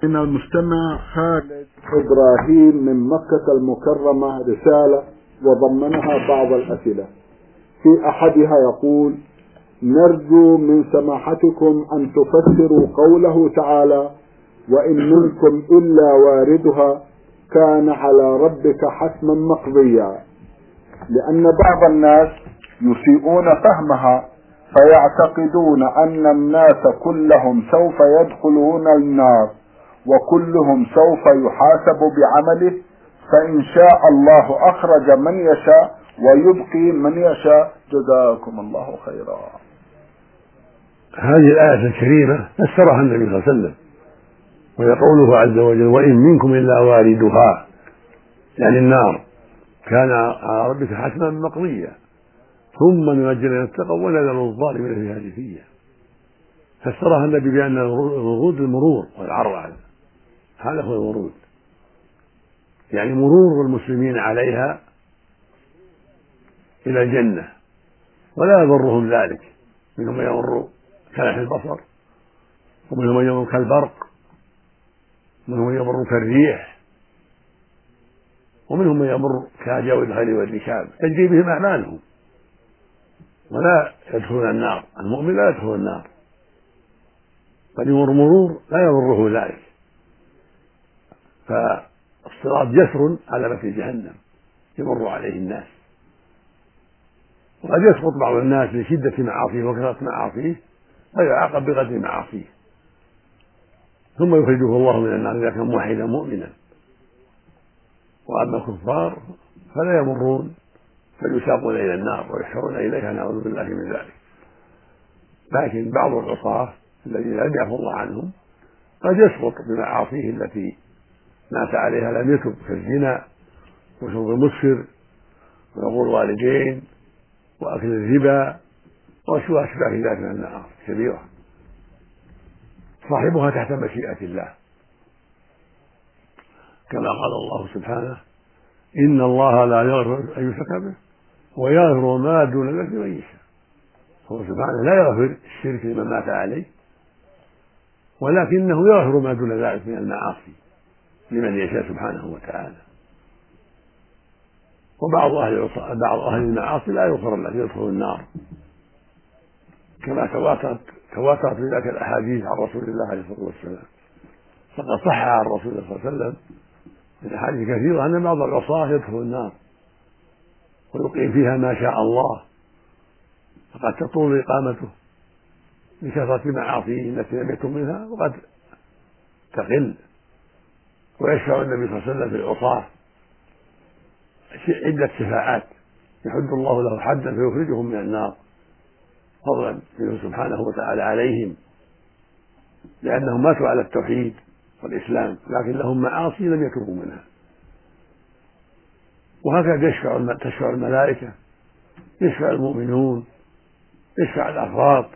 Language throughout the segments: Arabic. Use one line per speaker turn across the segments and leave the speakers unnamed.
من المستمع خالد إبراهيم من مكة المكرمة رسالة وضمنها بعض الأسئلة. في أحدها يقول: نرجو من سماحتكم أن تفسروا قوله تعالى: وإن منكم إلا واردها كان على ربك حتما مقضيا، لأن بعض الناس يسيئون فهمها فيعتقدون أن الناس كلهم سوف يدخلون النار وكلهم سوف يحاسب بعمله، فإن شاء الله أخرج من يشاء ويبقي من يشاء. جزاكم الله خيرا.
هذه الآية الكريمة فسرها النبي صلى الله عليه وسلم، ويقوله عز وجل: وإن منكم إلا واردها، يعني النار كان على ربك حتما مقضيا ثم ننجي الذين اتقوا ولا نذر الظالمين فيها جثيا. فسرها النبي بأن الورود المرور والعرض، هذا هو الورود، يعني مرور المسلمين عليها إلى الجنة ولا يضرهم ذلك. منهم من يمر كلمح البصر، ومنهم من يمر كالبرق، ومنهم من يمر كالريح، ومنهم من يمر كاجاو الخيل والركاب، تجري بهم أعمالهم ولا يدخلون النار. المؤمن لا يدخل النار، بل يمر مرور لا يضره ذلك. فالصراط جسر على متن جهنم يمر عليه الناس، وقد يسقط بعض الناس لشدة معاصيه وكثرة معاصيه فيعاقب بقدر معاصيه، ثم يخرجه الله من النار إذا كان موحدا مؤمنا. وأما الكفار فلا يمرون بل يساقون إلى النار ويحشرون إليها، نعوذ بالله من ذلك. لكن بعض العصاة الذين لم يعفو الله عنهم قد يسقط بمعاصيه التي مات عليها لم يتب، كالزنا وشرب المسكر وعقوق الوالدين وأكل الربا وأشباه ذلك من النار كبيرة، صاحبها تحت مشيئة الله، كما قال الله سبحانه: إن الله لا يغفر أن يشرك به ويغفر ما دون ذلك من يشاء. هو سبحانه لا يغفر الشرك لمن مات عليه، ولكنه يغفر ما دون ذلك من المعاصي لمن يشاء سبحانه وتعالى. وبعض أهل المعاصي لا يغفر له يدخل النار، كما تواترت بذلك الأحاديث عن رسول الله عليه الصلاة والسلام. فقد صح عن رسول الله صلى الله عليه وسلم من أحاديث كثيرة أن بعض العصاة يدخل النار ويقيم فيها ما شاء الله، فقد تطول إقامته بكثرة معاصيه التي لم يتم منها، وقد تقل. ويشفع النبي صلى الله عليه وسلم في العصاة عدة شفاعات يحد الله له حدا فيخرجهم من النار فضلا منه سبحانه وتعالى عليهم، لأنهم ماتوا على التوحيد والإسلام لكن لهم معاصي لم يتوبوا منها. وهكذا تشفع الملائكة، يشفع المؤمنون، يشفع الأفراد،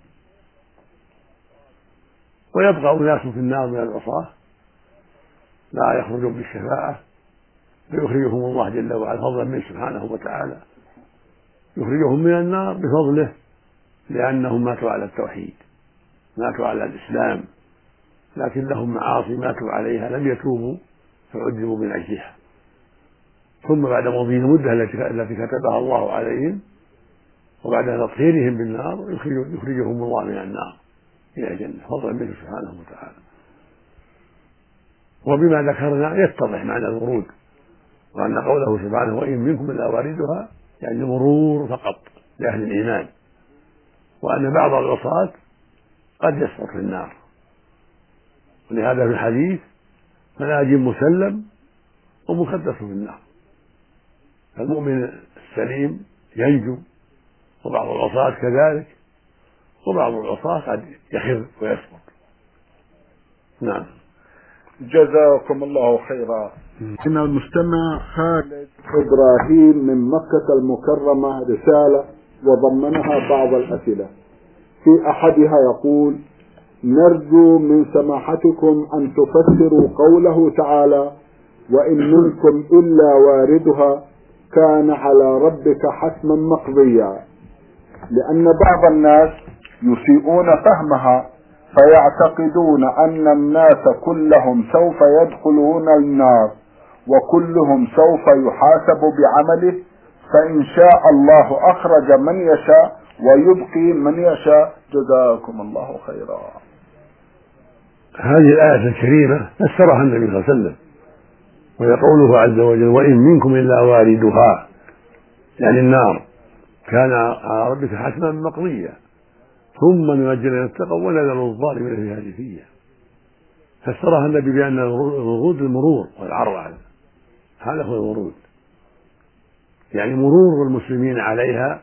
ويبقى أناس في النار من العصاة لا يخرجون بالشفاعة فيخرجهم الله جل وعلا فضلا منه سبحانه وتعالى، يخرجهم من النار بفضله لأنهم ماتوا على التوحيد، ماتوا على الإسلام، لكن لهم معاصي ماتوا عليها لم يتوبوا فعذبوا من أجلها. ثم بعد مضي المدة التي كتبها الله عليهم وبعد تطهيرهم بالنار يخرجهم الله من النار إلى الجنة فضلا منه سبحانه وتعالى. وبما ذكرنا يتضح معنى الورود، وأن قوله سبحانه: وإن منكم إلا واردها، يعني مرور فقط لأهل الإيمان، وأن بعض العصاة قد يسقط في النار. ولهذا في الحديث: فناج مسلم ومكدس في النار. فالمؤمن السليم ينجو، وبعض العصاة كذلك، وبعض العصاة قد يخر ويسقط. نعم.
جزاكم الله خيرا. إن المستمع خالد إبراهيم من مكة المكرمة رسالة وضمنها بعض الأسئلة. في أحدها يقول: نرجو من سماحتكم أن تفسروا قوله تعالى: وإن منكم إلا واردها كان على ربك حتما مقضيا، لأن بعض الناس يسيئون فهمها فيعتقدون أن الناس كلهم سوف يدخلون النار وكلهم سوف يحاسب بعمله، فإن شاء الله أخرج من يشاء ويبقي من يشاء. جزاكم الله خيرا.
هذه الآية الكريمة فسرها النبي صلى الله عليه وسلم، وهي قوله عز وجل: وإن منكم إلا واردها، يعني النار كان على ربك حتما مقضيا ثم ننجي الذين اتقوا ولا نذر الظالمين فيها جثيا. فسرها النبي بأن الورود المرور والعرض، هذا هو الورود، يعني مرور المسلمين عليها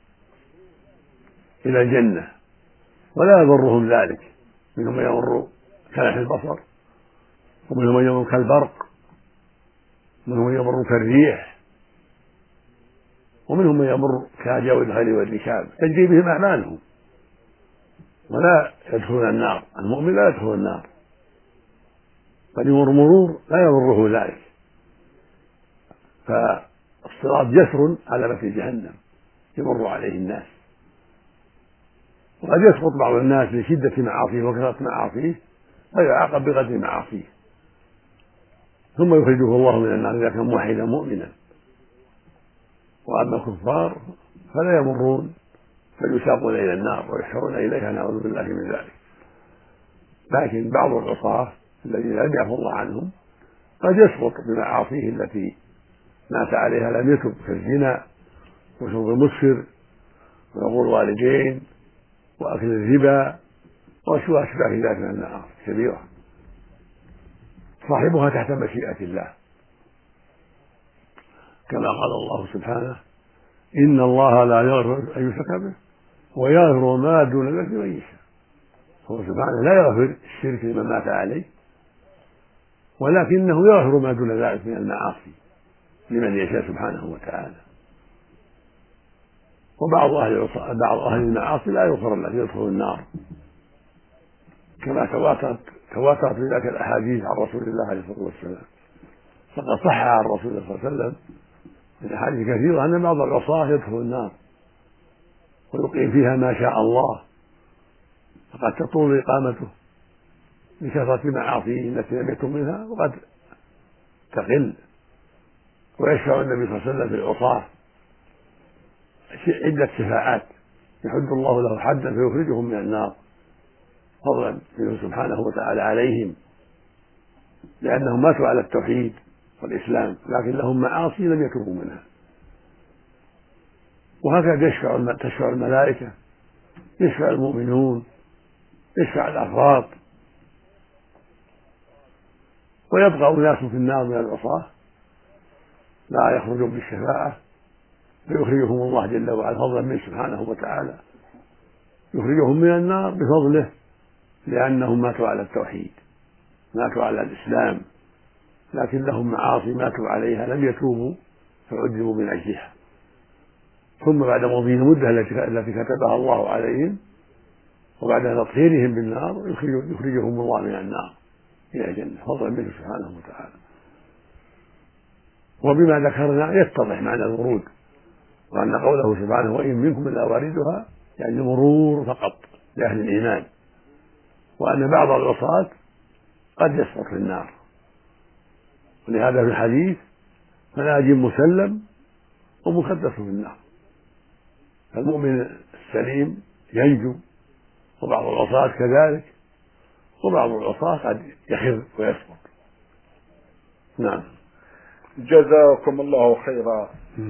إلى الجنة ولا يضرهم ذلك. منهم من يمر كلمح البصر، ومنهم من يمر كالبرق، ومنهم من يمر كالريح، ومنهم من يمر كأجاو الخيل والركاب، تجري بهم أعمالهم ولا يدخلون النار. المؤمن لا يدخل النار، بل يمر مرور لا يضره ذلك. فالصراط جسر على مثل جهنم يمر عليه الناس، وقد يسقط بعض الناس لشدة معاصيه وكثرة معاصيه فيعاقب بقدر معاصيه، ثم يخرجه الله من النار إذا كان موحدا مؤمنا. وأما الكفار فلا يمرون بل يساقون إلى النار ويحشرون إليها، نعوذ بالله من ذلك. لكن بعض العصاة الذين لم يعفو الله عنهم قد يسقط بمعاصيه التي مات عليها لم يتب، كالزنا وشرب المسكر وعقوق الوالدين وأكل الربا وأشباه ذلك من المعاصي كبيرة، صاحبها تحت مشيئة الله، كما قال الله سبحانه: إن الله لا يغفر أن يشرك به ويغفر ما دون ذلك لمن يشاء. هو سبحانه لا يغفر الشرك لمن مات عليه، ولكنه يغفر ما دون ذلك من المعاصي لمن يشاء سبحانه وتعالى. وبعض أهل المعاصي لا يغفر له يدخل النار، كما تواترت بذلك الأحاديث عن رسول الله عليه الصلاة والسلام. فقد صح عن رسول الله صلى الله عليه وسلم من أحاديث كثيرة أن بعض العصاة يدخل النار ويقيم فيها ما شاء الله، فقد تطول إقامته بكثرة معاصيه التي لم يتم منها، وقد تقل. ويشفع النبي صلى الله عليه وسلم في العصاة عدة شفاعات يحد الله له حدا فيخرجهم من النار فضلا منه سبحانه وتعالى عليهم، لأنهم ماتوا على التوحيد والإسلام لكن لهم معاصي لم يتوبوا منها. وهكذا تشفع الملائكة، يشفع المؤمنون، يشفع الأفراط، ويبقى أناس في النار من العصاة لا يخرجون بالشفاعة فيخرجهم الله جل وعلا فضلا منه سبحانه وتعالى، يخرجهم من النار بفضله لأنهم ماتوا على التوحيد، ماتوا على الإسلام، لكن لهم معاصي ماتوا عليها لم يتوبوا فعذبوا من أجلها، ثم بعد مضي المدة التي كتبها الله عليهم وبعد تطهيرهم بالنار يخرجهم الله من النار إلى الجنة فضلا منه سبحانه وتعالى. وبما ذكرنا يتضح معنى الورود، وأن قوله سبحانه: وإن منكم إلا واردها، يعني مرور فقط لأهل الإيمان، وأن بعض العصاة قد يسقط في النار. ولهذا في الحديث: فناج مسلم ومكدس في النار. فالمؤمن السليم ينجو، وبعض العصاة كذلك، وبعض العصاة قد يخر ويسقط. نعم.
جزاكم الله خيرا.